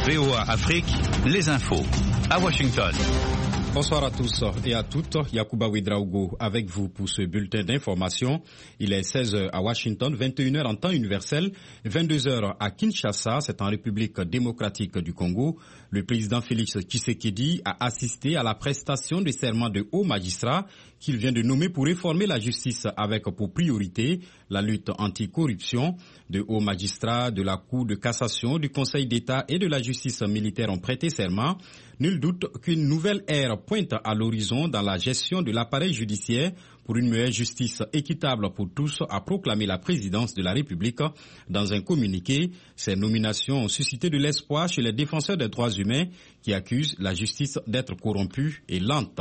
VOA Afrique, les infos. À Washington. Bonsoir à tous et à toutes. Yacouba Ouedraogo avec vous pour ce bulletin d'information. Il est 16h à Washington, 21h en temps universel, 22h à Kinshasa, c'est en République démocratique du Congo. Le président Félix Tshisekedi a assisté à la prestation de serment de hauts magistrats qu'il vient de nommer pour réformer la justice avec pour priorité la lutte anticorruption. De hauts magistrats de la Cour de cassation, du Conseil d'État et de la justice militaire ont prêté serment. Nul doute qu'une nouvelle ère pointe à l'horizon dans la gestion de l'appareil judiciaire pour une meilleure justice équitable pour tous, a proclamé la présidence de la République. Dans un communiqué, ces nominations ont suscité de l'espoir chez les défenseurs des droits humains qui accusent la justice d'être corrompue et lente.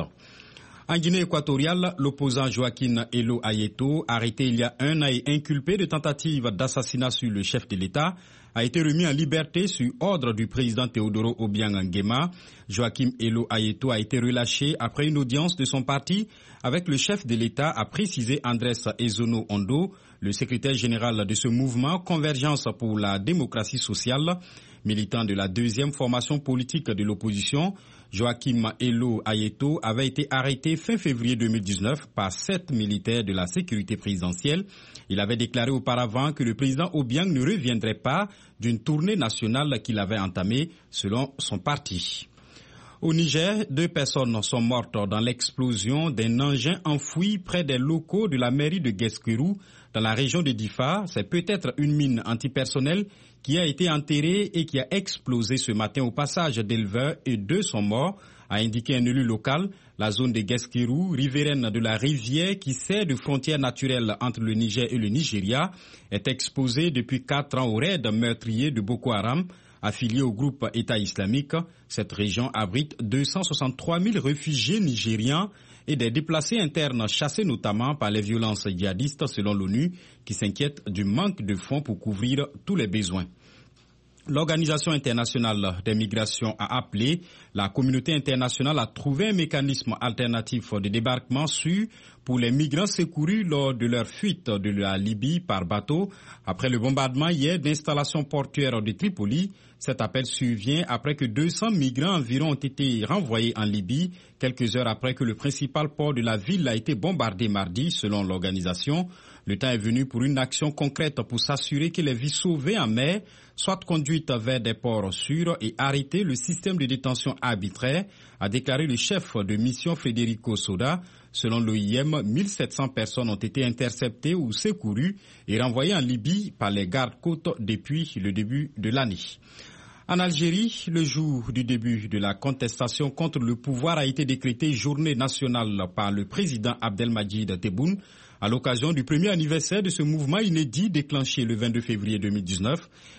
En Guinée équatoriale, l'opposant Joaquim Elo Ayeto, arrêté il y a un an et inculpé de tentative d'assassinat sur le chef de l'État, a été remis en liberté sur ordre du président Teodoro Obiang Nguema. Joaquim Elo Ayeto a été relâché après une audience de son parti avec le chef de l'État, a précisé Andrés Ezono Ondo, le secrétaire général de ce mouvement Convergence pour la démocratie sociale. Militant de la deuxième formation politique de l'opposition, Joaquim Elo Ayeto avait été arrêté fin février 2019 par 7 militaires de la sécurité présidentielle. Il avait déclaré auparavant que le président Obiang ne reviendrait pas d'une tournée nationale qu'il avait entamée selon son parti. Au Niger, 2 personnes sont mortes dans l'explosion d'un engin enfoui près des locaux de la mairie de Guesquerou dans la région de Difa. C'est peut-être une mine antipersonnelle qui a été enterrée et qui a explosé ce matin au passage d'éleveurs et 2 sont morts, a indiqué un élu local. La zone de Guesquerou, riveraine de la rivière qui sert de frontière naturelle entre le Niger et le Nigeria, est exposée depuis 4 ans au raid meurtrier de Boko Haram. Affilié au groupe État islamique, cette région abrite 263 000 réfugiés nigérians et des déplacés internes chassés notamment par les violences djihadistes selon l'ONU qui s'inquiète du manque de fonds pour couvrir tous les besoins. L'Organisation internationale des migrations a appelé la communauté internationale à trouver un mécanisme alternatif de débarquement sûr pour les migrants secourus lors de leur fuite de la Libye par bateau. Après le bombardement hier d'installations portuaires de Tripoli, cet appel survient après que 200 migrants environ ont été renvoyés en Libye, quelques heures après que le principal port de la ville a été bombardé mardi, selon l'organisation. Le temps est venu pour une action concrète pour s'assurer que les vies sauvées en mer soient conduites vers des ports sûrs et arrêter le système de détention arbitraire, a déclaré le chef de mission Federico Soda. Selon l'OIM, 1700 personnes ont été interceptées ou secourues et renvoyées en Libye par les gardes-côtes depuis le début de l'année. En Algérie, le jour du début de la contestation contre le pouvoir a été décrété journée nationale par le président Abdelmadjid Tebboune à l'occasion du premier anniversaire de ce mouvement inédit déclenché le 22 février 2019.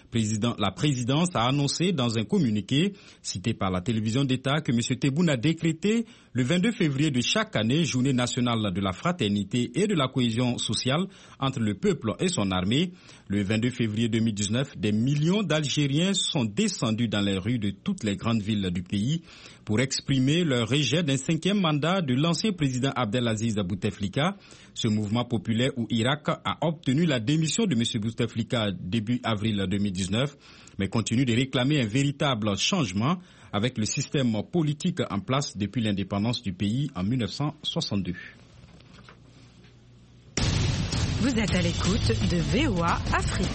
La présidence a annoncé dans un communiqué cité par la télévision d'État que M. Tebboune a décrété le 22 février de chaque année journée nationale de la fraternité et de la cohésion sociale entre le peuple et son armée. Le 22 février 2019, des millions d'Algériens sont descendus dans les rues de toutes les grandes villes du pays pour exprimer leur rejet d'un 5e mandat de l'ancien président Abdelaziz Bouteflika. Ce mouvement populaire où Irak a obtenu la démission de M. Bouteflika début avril 2019, mais continue de réclamer un véritable changement avec le système politique en place depuis l'indépendance du pays en 1962. Vous êtes à l'écoute de VOA Afrique.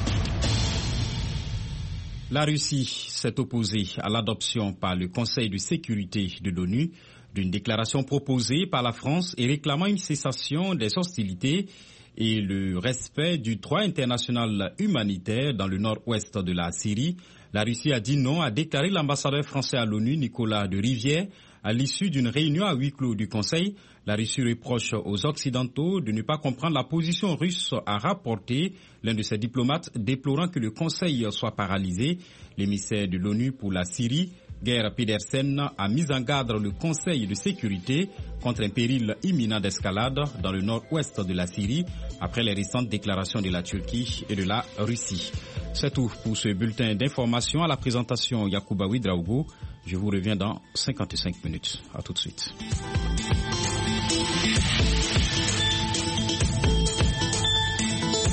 La Russie s'est opposée à l'adoption par le Conseil de sécurité de l'ONU d'une déclaration proposée par la France et réclamant une cessation des hostilités et le respect du droit international humanitaire dans le nord-ouest de la Syrie. La Russie a dit non, a déclaré l'ambassadeur français à l'ONU, Nicolas de Rivière, à l'issue d'une réunion à huis clos du Conseil. La Russie reproche aux Occidentaux de ne pas comprendre la position russe, a rapporté l'un de ses diplomates, déplorant que le Conseil soit paralysé. L'émissaire de l'ONU pour la Syrie, Geir Pedersen, a mis en garde le Conseil de sécurité contre un péril imminent d'escalade dans le nord-ouest de la Syrie après les récentes déclarations de la Turquie et de la Russie. C'est tout pour ce bulletin d'information. À la présentation, Yacouba Ouedraogo. Je vous reviens dans 55 minutes. À tout de suite.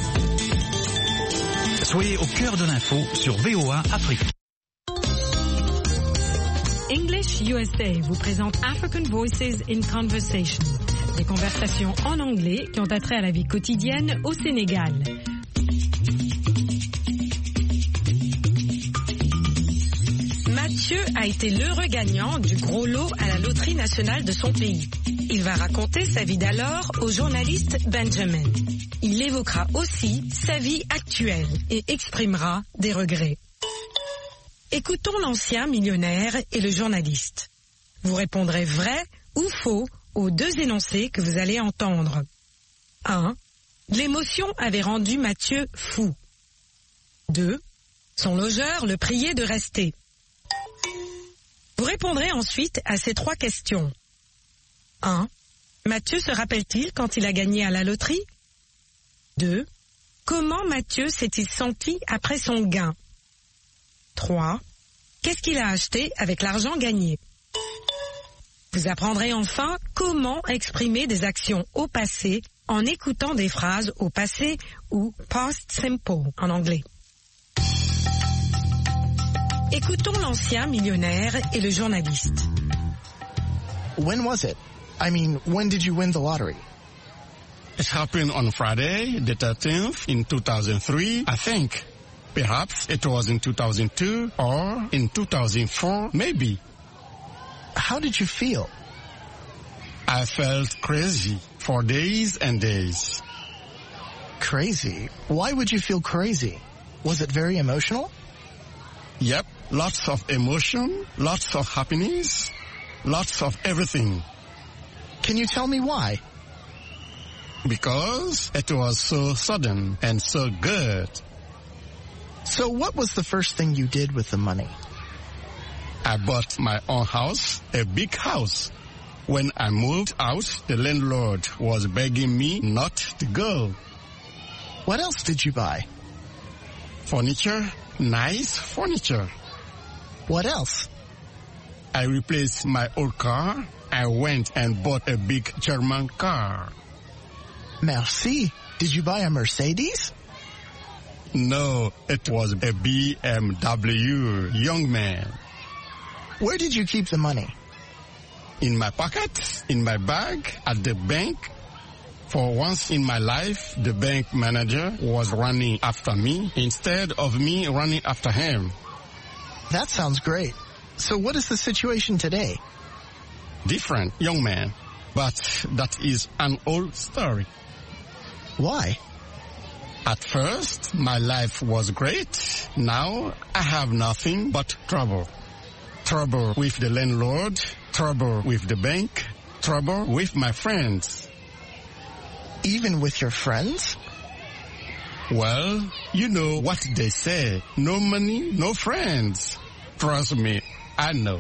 Soyez au cœur de l'info sur VOA Afrique. English USA vous présente African Voices in Conversation. Des conversations en anglais qui ont attrait à la vie quotidienne au Sénégal. Mathieu a été l'heureux gagnant du gros lot à la loterie nationale de son pays. Il va raconter sa vie d'alors au journaliste Benjamin. Il évoquera aussi sa vie actuelle et exprimera des regrets. Écoutons l'ancien millionnaire et le journaliste. Vous répondrez vrai ou faux aux deux énoncés que vous allez entendre. 1. L'émotion avait rendu Mathieu fou. 2. Son logeur le priait de rester. Vous répondrez ensuite à ces trois questions. 1. Mathieu se rappelle-t-il quand il a gagné à la loterie? 2. Comment Mathieu s'est-il senti après son gain? 3. Qu'est-ce qu'il a acheté avec l'argent gagné? Vous apprendrez enfin comment exprimer des actions au passé en écoutant des phrases au passé ou past simple en anglais. Écoutons l'ancien millionnaire et le journaliste. When was it? I mean, when did you win the lottery? It happened on Friday, the 13th, in 2003, I think. Perhaps it was in 2002 or in 2004, maybe. How did you feel? I felt crazy for days and days. Crazy? Why would you feel crazy? Was it very emotional? Yep, lots of emotion, lots of happiness, lots of everything. Can you tell me why? Because it was so sudden and so good. So what was the first thing you did with the money? I bought my own house, a big house. When I moved out, the landlord was begging me not to go. What else did you buy? Furniture, nice furniture. What else? I replaced my old car. I went and bought a big German car. Merci. Did you buy a Mercedes? No, it was a BMW, young man. Where did you keep the money? In my pocket, in my bag, at the bank. For once in my life, the bank manager was running after me instead of me running after him. That sounds great. So what is the situation today? Different, young man. But that is an old story. Why? At first, my life was great. Now, I have nothing but trouble. Trouble with the landlord, trouble with the bank, trouble with my friends. Even with your friends? Well, you know what they say. No money, no friends. Trust me, I know.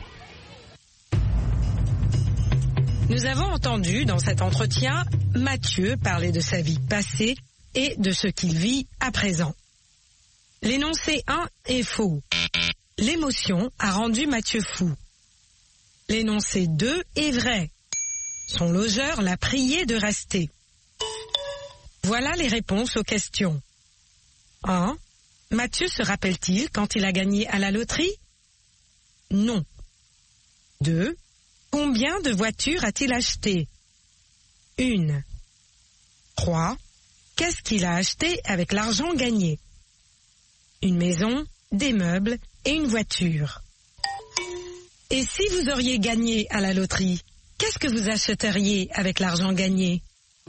Nous avons entendu dans cet entretien Mathieu parler de sa vie passée et de ce qu'il vit à présent. L'énoncé 1 est faux. L'émotion a rendu Mathieu fou. L'énoncé 2 est vrai. Son logeur l'a prié de rester. Voilà les réponses aux questions. 1. Mathieu se rappelle-t-il quand il a gagné à la loterie? Non. 2. Combien de voitures a-t-il acheté? 1. 3. Qu'est-ce qu'il a acheté avec l'argent gagné? Une maison, des meubles et une voiture. Et si vous auriez gagné à la loterie, qu'est-ce que vous achèteriez avec l'argent gagné?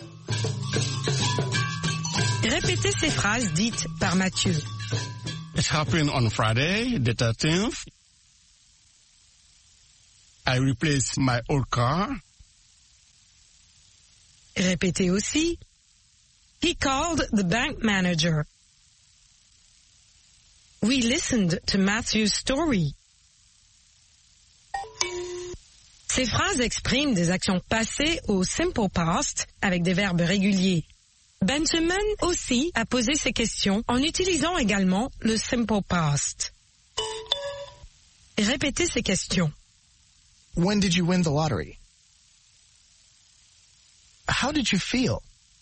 Répétez ces phrases dites par Mathieu. It happened on Friday, the 13th. I replaced my old car. Répétez aussi. He called the bank manager. We listened to Matthew's story. Ces phrases expriment des actions passées au simple past avec des verbes réguliers. Benjamin aussi a posé ces questions en utilisant également le simple past. Répétez ces questions. When did you win the lottery? How did you feel?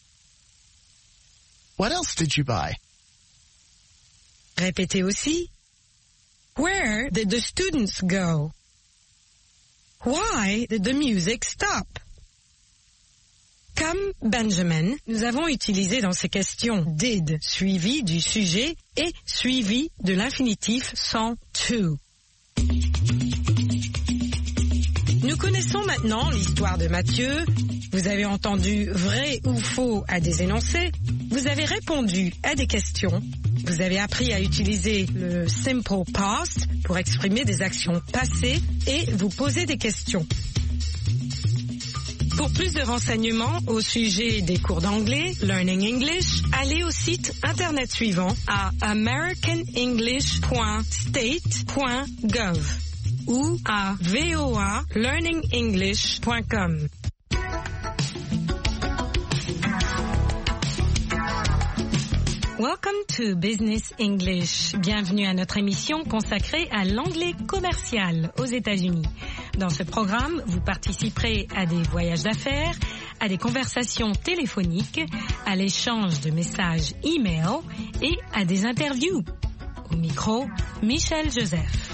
What else did you buy? Répétez aussi. Where did the students go? Why did the music stop? Comme Benjamin, nous avons utilisé dans ces questions did suivi du sujet et suivi de l'infinitif sans to. Nous connaissons maintenant l'histoire de Mathieu. Vous avez entendu vrai ou faux à des énoncés. Vous avez répondu à des questions. Vous avez appris à utiliser le simple past pour exprimer des actions passées et vous poser des questions. Pour plus de renseignements au sujet des cours d'anglais, Learning English, allez au site internet suivant à americanenglish.state.gov ou à voalearningenglish.com. Welcome to Business English. Bienvenue à notre émission consacrée à l'anglais commercial aux États-Unis. Dans ce programme, vous participerez à des voyages d'affaires, à des conversations téléphoniques, à l'échange de messages e-mail et à des interviews. Au micro, Michel Joseph.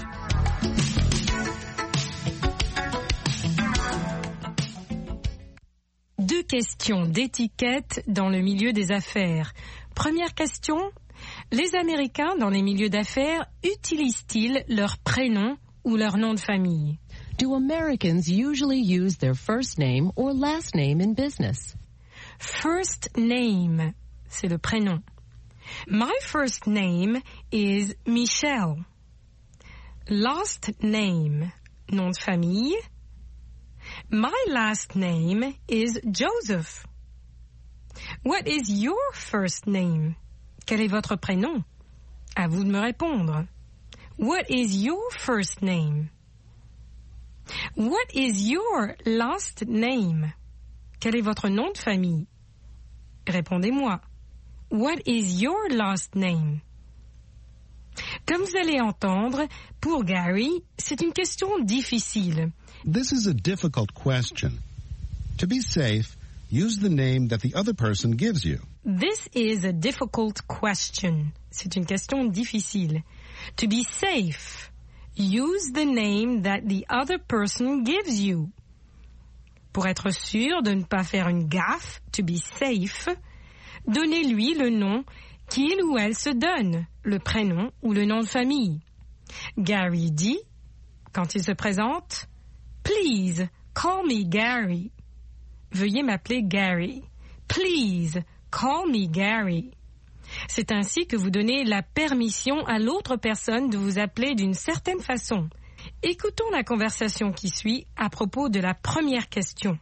Deux questions d'étiquette dans le milieu des affaires. Première question, les Américains dans les milieux d'affaires utilisent-ils leur prénom ou leur nom de famille? Do Americans usually use their first name or last name in business? First name, c'est le prénom. My first name is Michelle. Last name, nom de famille. My last name is Joseph. What is your first name? Quel est votre prénom? À vous de me répondre. What is your first name? What is your last name? Quel est votre nom de famille? Répondez-moi. What is your last name? Comme vous allez entendre, pour Gary, c'est une question difficile. This is a difficult question. To be safe, use the name that the other person gives you. This is a difficult question. C'est une question difficile. To be safe, use the name that the other person gives you. Pour être sûr de ne pas faire une gaffe, to be safe, donnez-lui le nom qu'il ou elle se donne, le prénom ou le nom de famille. Gary dit, quand il se présente, « Please, call me Gary ». Veuillez m'appeler Gary. Please, call me Gary. C'est ainsi que vous donnez la permission à l'autre personne de vous appeler d'une certaine façon. Écoutons la conversation qui suit à propos de la première question.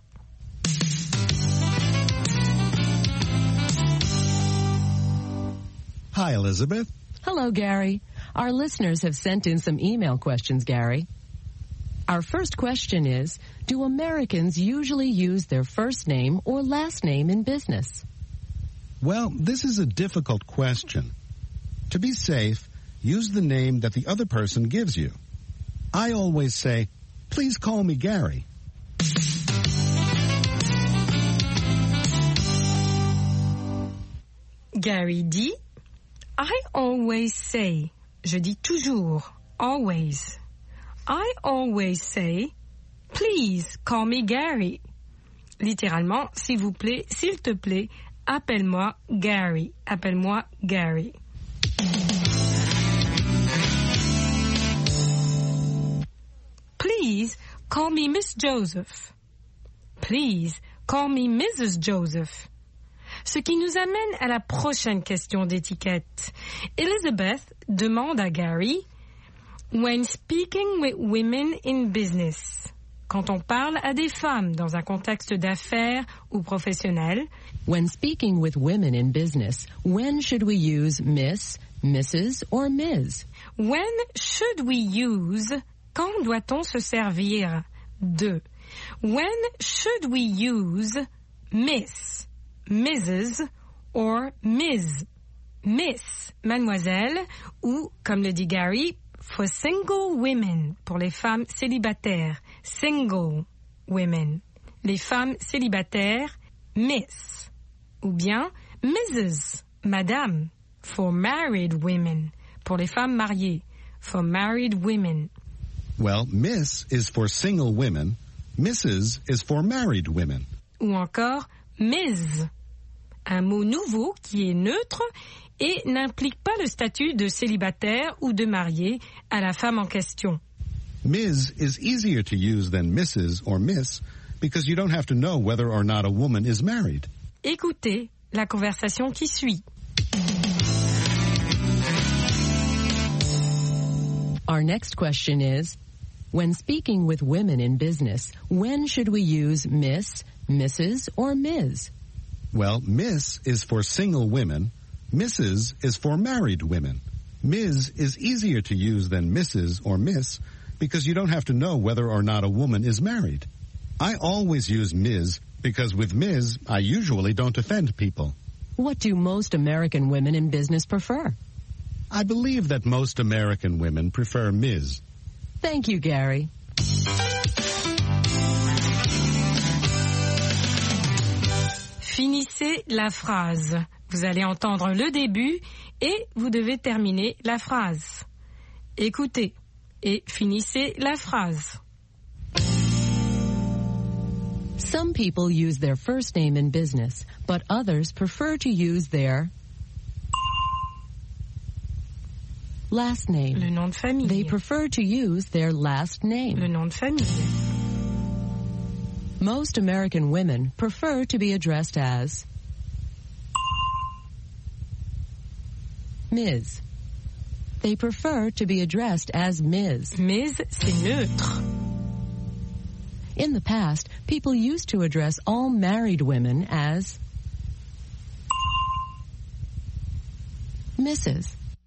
Hi, Elizabeth. Hello, Gary. Our listeners have sent in some email questions, Gary. Our first question is, do Americans usually use their first name or last name in business? Well, this is a difficult question. To be safe, use the name that the other person gives you. I always say, please call me Gary. Gary dit, I always say, je dis toujours, always. I always say, please call me Gary. Littéralement, s'il vous plaît, s'il te plaît, appelle-moi Gary. Appelle-moi Gary. Please call me Miss Joseph. Please call me Mrs. Joseph. Ce qui nous amène à la prochaine question d'étiquette. Elizabeth demande à Gary, when speaking with women in business, quand on parle à des femmes dans un contexte d'affaires ou professionnel, when speaking with women in business, when should we use Miss, Mrs. or Ms? When should we use, quand doit-on se servir de? When should we use Miss, Mrs. or Ms? Miss, mademoiselle, ou, comme le dit Gary, for single women, pour les femmes célibataires, single women. Les femmes célibataires, Miss. Ou bien Mrs., madame, for married women, pour les femmes mariées, for married women. Well, Miss is for single women. Mrs. is for married women. Ou encore Ms. Un mot nouveau qui est neutre et n'implique pas le statut de célibataire ou de marié à la femme en question. Ms. is easier to use than Mrs. or Miss because you don't have to know whether or not a woman is married. Écoutez la conversation qui suit. Our next question is, when speaking with women in business, when should we use Miss, Mrs., or Ms.? Well, Miss is for single women. Mrs. is for married women. Ms. is easier to use than Mrs. or Miss because you don't have to know whether or not a woman is married. I always use Ms. because with Ms. I usually don't offend people. What do most American women in business prefer? I believe that most American women prefer Ms. Thank you, Gary. Finissez la phrase. Vous allez entendre le début et vous devez terminer la phrase. Écoutez et finissez la phrase. Some people use their first name in business, but others prefer to use their last name. Le nom de famille. They prefer to use their last name. Le nom de famille. Most American women prefer to be addressed as Ms. They prefer to be addressed as Ms. Ms, c'est neutre. In the past, people used to address all married women as Mrs.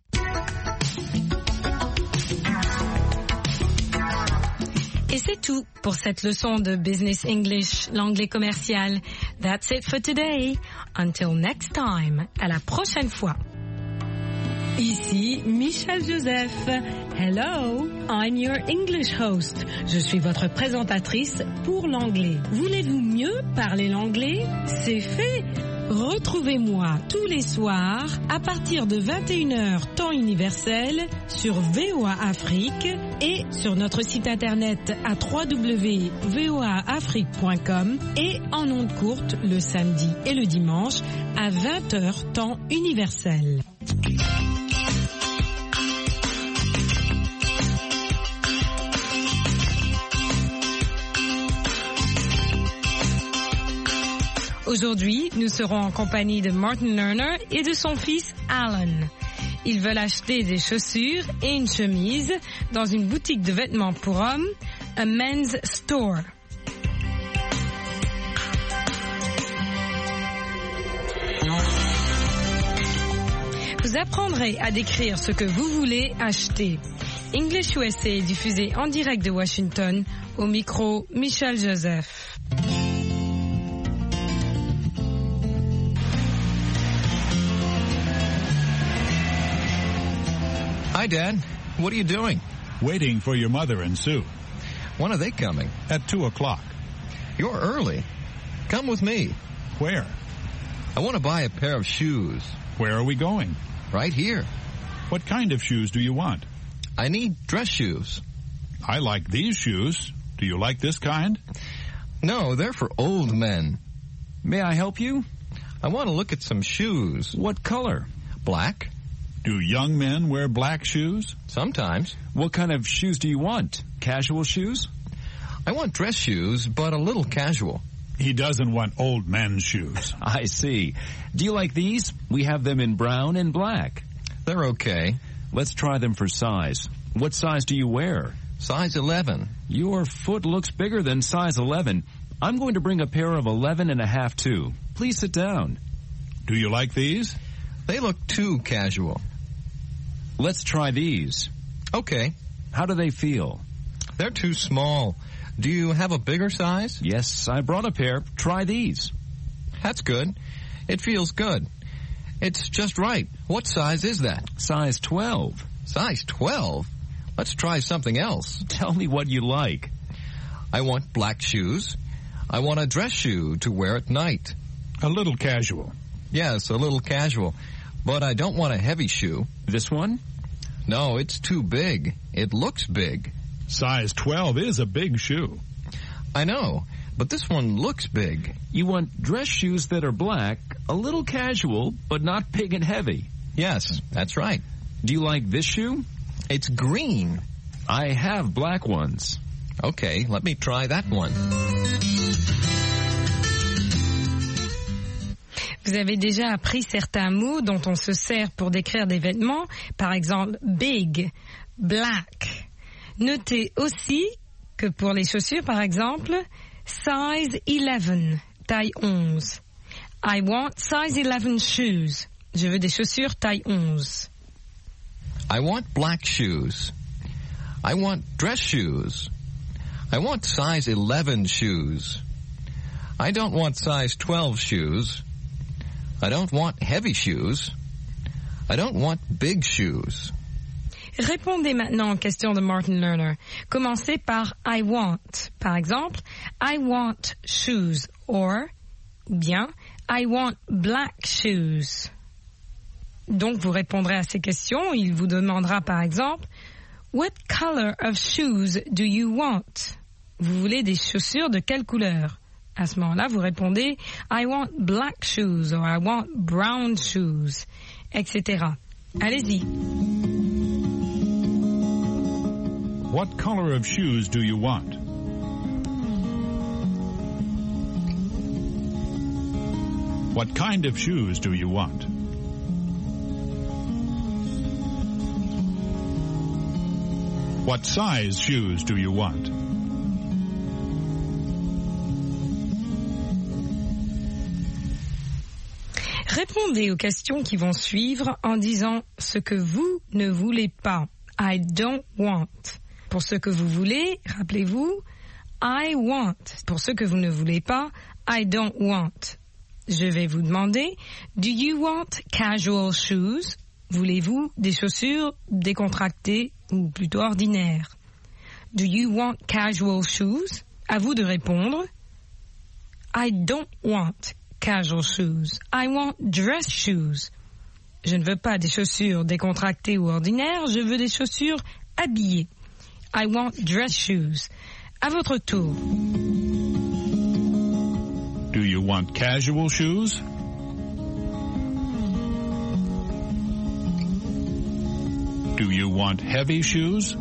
Et c'est tout pour cette leçon de Business English, l'anglais commercial. That's it for today. Until next time. À la prochaine fois. Ici Michel Joseph. Hello, I'm your English host. Je suis votre présentatrice pour l'anglais. Voulez-vous mieux parler l'anglais? C'est fait. Retrouvez-moi tous les soirs à partir de 21h temps universel sur VOA Afrique et sur notre site internet à www.voaafrique.com et en ondes courtes le samedi et le dimanche à 20h temps universel. Aujourd'hui, nous serons en compagnie de Martin Lerner et de son fils Alan. Ils veulent acheter des chaussures et une chemise dans une boutique de vêtements pour hommes, a men's store. Vous apprendrez à décrire ce que vous voulez acheter. English USA est diffusé en direct de Washington, au micro Michel Joseph. Hi, Dad. What are you doing? Waiting for your mother and Sue. When are they coming? At 2 o'clock. You're early. Come with me. Where? I want to buy a pair of shoes. Where are we going? Right here. What kind of shoes do you want? I need dress shoes. I like these shoes. Do you like this kind? No, they're for old men. May I help you? I want to look at some shoes. What color? Black. Do young men wear black shoes? Sometimes. What kind of shoes do you want? Casual shoes? I want dress shoes, but a little casual. He doesn't want old men's shoes. I see. Do you like these? We have them in brown and black. They're okay. Let's try them for size. What size do you wear? Size 11. Your foot looks bigger than size 11. I'm going to bring a pair of 11.5 too. Please sit down. Do you like these? They look too casual. Let's try these. Okay. How do they feel? They're too small. Do you have a bigger size? Yes, I brought a pair. Try these. That's good. It feels good. It's just right. What size is that? Size 12. Size 12? Let's try something else. Tell me what you like. I want black shoes. I want a dress shoe to wear at night. A little casual. Yes, a little casual. But I don't want a heavy shoe. This one? No, it's too big. It looks big. Size 12 is a big shoe. I know, but this one looks big. You want dress shoes that are black, a little casual, but not big and heavy. Yes, that's right. Do you like this shoe? It's green. I have black ones. Okay, let me try that one. Vous avez déjà appris certains mots dont on se sert pour décrire des vêtements, par exemple big, black. Notez aussi que pour les chaussures, par exemple, size 11, taille 11. I want size 11 shoes. Je veux des chaussures taille 11. I want black shoes. I want dress shoes. I want size 11 shoes. I don't want size 12 shoes. I don't want heavy shoes. I don't want big shoes. Répondez maintenant aux questions de Martin Lerner. Commencez par I want. Par exemple, I want shoes or bien I want black shoes. Donc vous répondrez à ces questions. Il vous demandera par exemple What color of shoes do you want? Vous voulez des chaussures de quelle couleur? À ce moment-là, vous répondez I want black shoes or I want brown shoes, etc. Allez-y. What color of shoes do you want? What kind of shoes do you want? What size shoes do you want? Répondez aux questions qui vont suivre en disant ce que vous ne voulez pas. I don't want. Pour ce que vous voulez, rappelez-vous, I want. Pour ce que vous ne voulez pas, I don't want. Je vais vous demander, do you want casual shoes? Voulez-vous des chaussures décontractées ou plutôt ordinaires? Do you want casual shoes? À vous de répondre. I don't want casual shoes. I want dress shoes. Je ne veux pas des chaussures décontractées ou ordinaires, je veux des chaussures habillées. I want dress shoes. À votre tour. Do you want casual shoes? Do you want heavy shoes?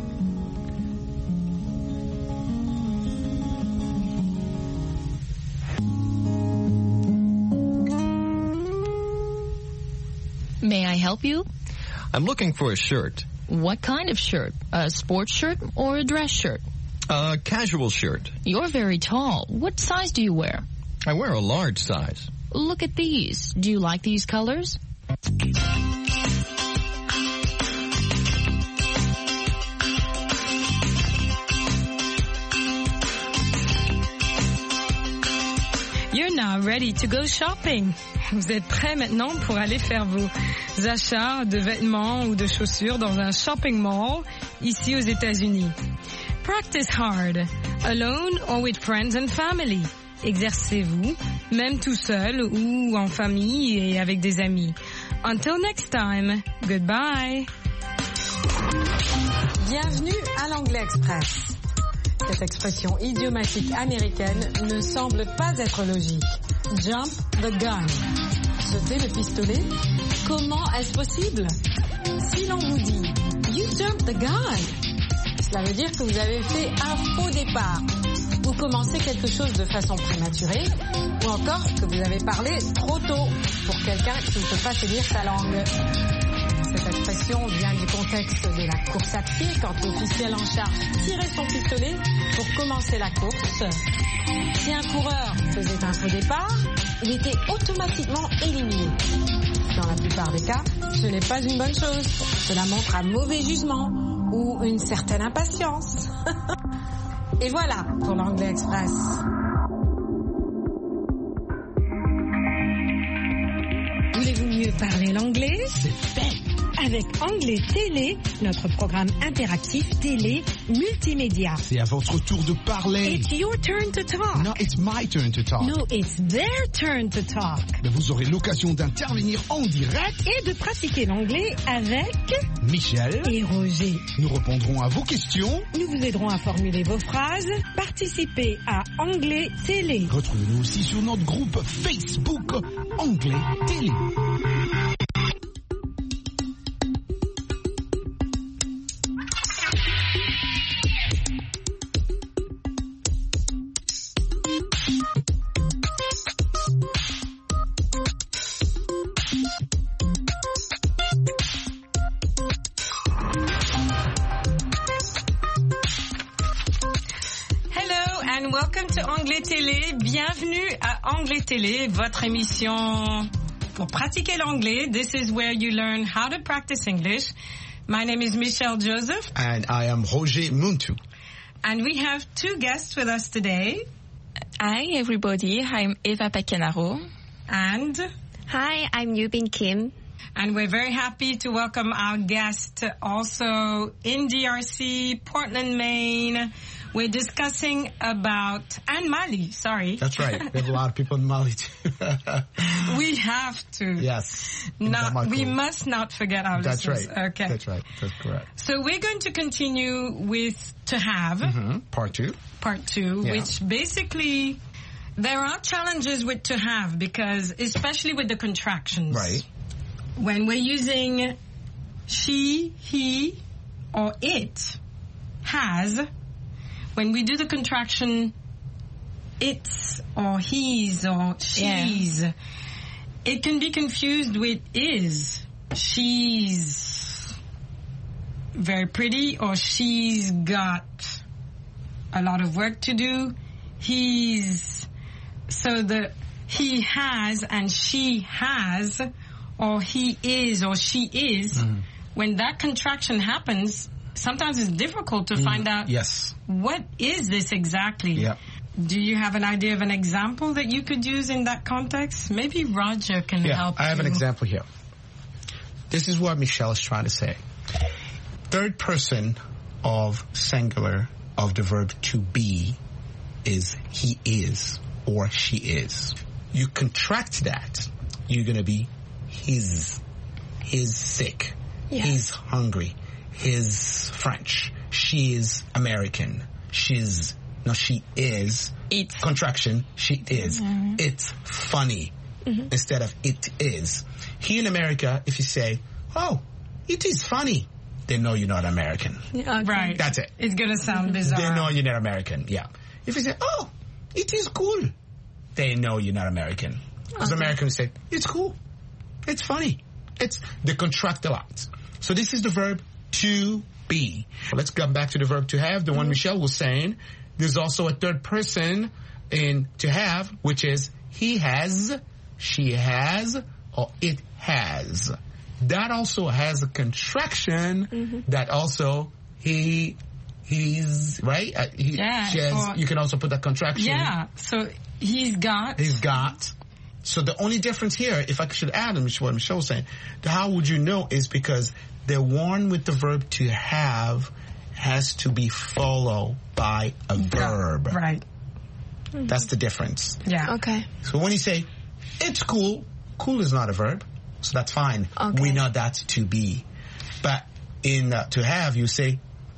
May I help you? I'm looking for a shirt. What kind of shirt? A sports shirt or a dress shirt? A casual shirt. You're very tall. What size do you wear? I wear a large size. Look at these. Do you like these colors? You're now ready to go shopping. Vous êtes prêts maintenant pour aller faire vos achats de vêtements ou de chaussures dans un shopping mall ici aux États-Unis. Practice hard, alone or with friends and family. Exercez-vous, même tout seul ou en famille et avec des amis. Until next time, goodbye. Bienvenue à l'Anglais Express. Cette expression idiomatique américaine ne semble pas être logique. Jump the gun. Sauter le pistolet? Comment est-ce possible? Si l'on vous dit You jumped the gun, cela veut dire que vous avez fait un faux départ. Vous commencez quelque chose de façon prématurée ou encore que vous avez parlé trop tôt pour quelqu'un qui ne peut pas se dire sa langue. Cette expression vient du contexte de la course à pied quand l'officiel en charge tirait son pistolet pour commencer la course. Si un coureur faisait un faux départ, il était automatiquement éliminé. Dans la plupart des cas, ce n'est pas une bonne chose. Cela montre un mauvais jugement ou une certaine impatience. Et voilà pour l'Anglais Express. Voulez-vous mieux parler l'anglais? C'est fait. avec Anglais Télé, notre programme interactif télé multimédia. C'est à votre tour de parler. It's your turn to talk. No, it's my turn to talk. No, it's their turn to talk. Mais vous aurez l'occasion d'intervenir en direct et de pratiquer l'anglais avec Michel et Roger. Nous répondrons à vos questions. Nous vous aiderons à formuler vos phrases. Participez à Anglais Télé. Retrouvez-nous aussi sur notre groupe Facebook Anglais Télé. Welcome to Anglais Télé. Bienvenue à Anglais Télé, votre émission pour pratiquer l'anglais. This is where you learn how to practice English. My name is Michelle Joseph. And I am Roger Muntu. And we have two guests with us today. Hi, everybody. I'm Eva Pacanaro. And... Hi, I'm Yubin Kim. And we're very happy to welcome our guest also in DRC, Portland, Maine. We're discussing about, and Mali, sorry. That's right. We have a lot of people in Mali too. We have to. Yes. We must not forget our listeners. That's right. Okay. That's right. That's correct. So we're going to continue with to have. Mm-hmm. Part two, yeah. Which basically, there are challenges with to have because, especially with the contractions. Right. When we're using she, he, or it, has, when we do the contraction it's or he's or she's, it can be confused with is. She's very pretty or she's got a lot of work to do. He has and she has or he is or she is. When that contraction happens, sometimes it's difficult to find out what is this exactly. Yep. Do you have an idea of an example that you could use in that context? Maybe Roger can help you. I have an example here. This is what Michelle is trying to say. Third person of singular of the verb to be is he is or she is. You contract that, you're going to be he's sick, he's hungry, he's French, she is American, she is, contraction, she is. It's funny instead of it is. Here in America, if you say, oh, it is funny, they know you're not American. Right. That's it. It's going to sound bizarre. They know you're not American, If you say, oh, it is cool, they know you're not American. Because Americans say, it's cool, it's funny. They contract a lot. So this is the verb to be. Well, let's come back to the verb to have, the one Michelle was saying. There's also a third person in to have, which is he has, she has, or it has. That also has a contraction that also he's, right? She has, you can also put that contraction. Yeah, so he's got. So the only difference here, if I should add what Michelle was saying, how would you know is because the one with the verb to have has to be followed by a verb. Right. That's the difference. Yeah. Okay. So when you say, it's cool, cool is not a verb, so that's fine. Okay. We know that to be. But in to have, you say,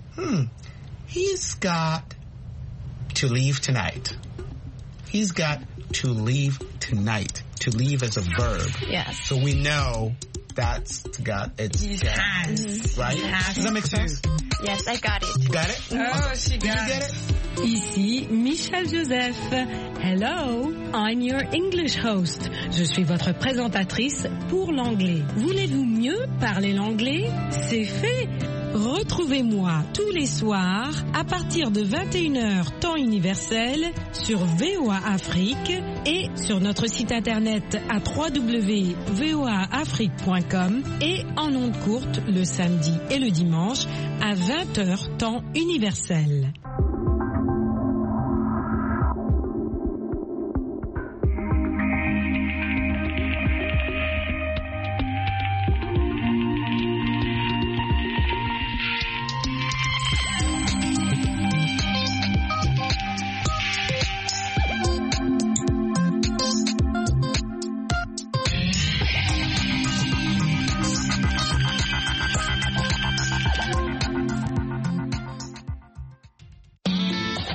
he's got to leave tonight. He's got to leave tonight. To leave as a verb. Yes. So we know that's got it's has, right? Does that make sense? Yes, I got it. Got it? Oh, she got it. Ici Michelle Joseph. Hello, I'm your English host. Je suis votre présentatrice pour l'anglais. Voulez-vous mieux parler l'anglais? C'est fait. Retrouvez-moi tous les soirs à partir de 21h temps universel sur VOA Afrique et sur notre site internet à www.voaafrique.com et en ondes courtes le samedi et le dimanche à 20h temps universel.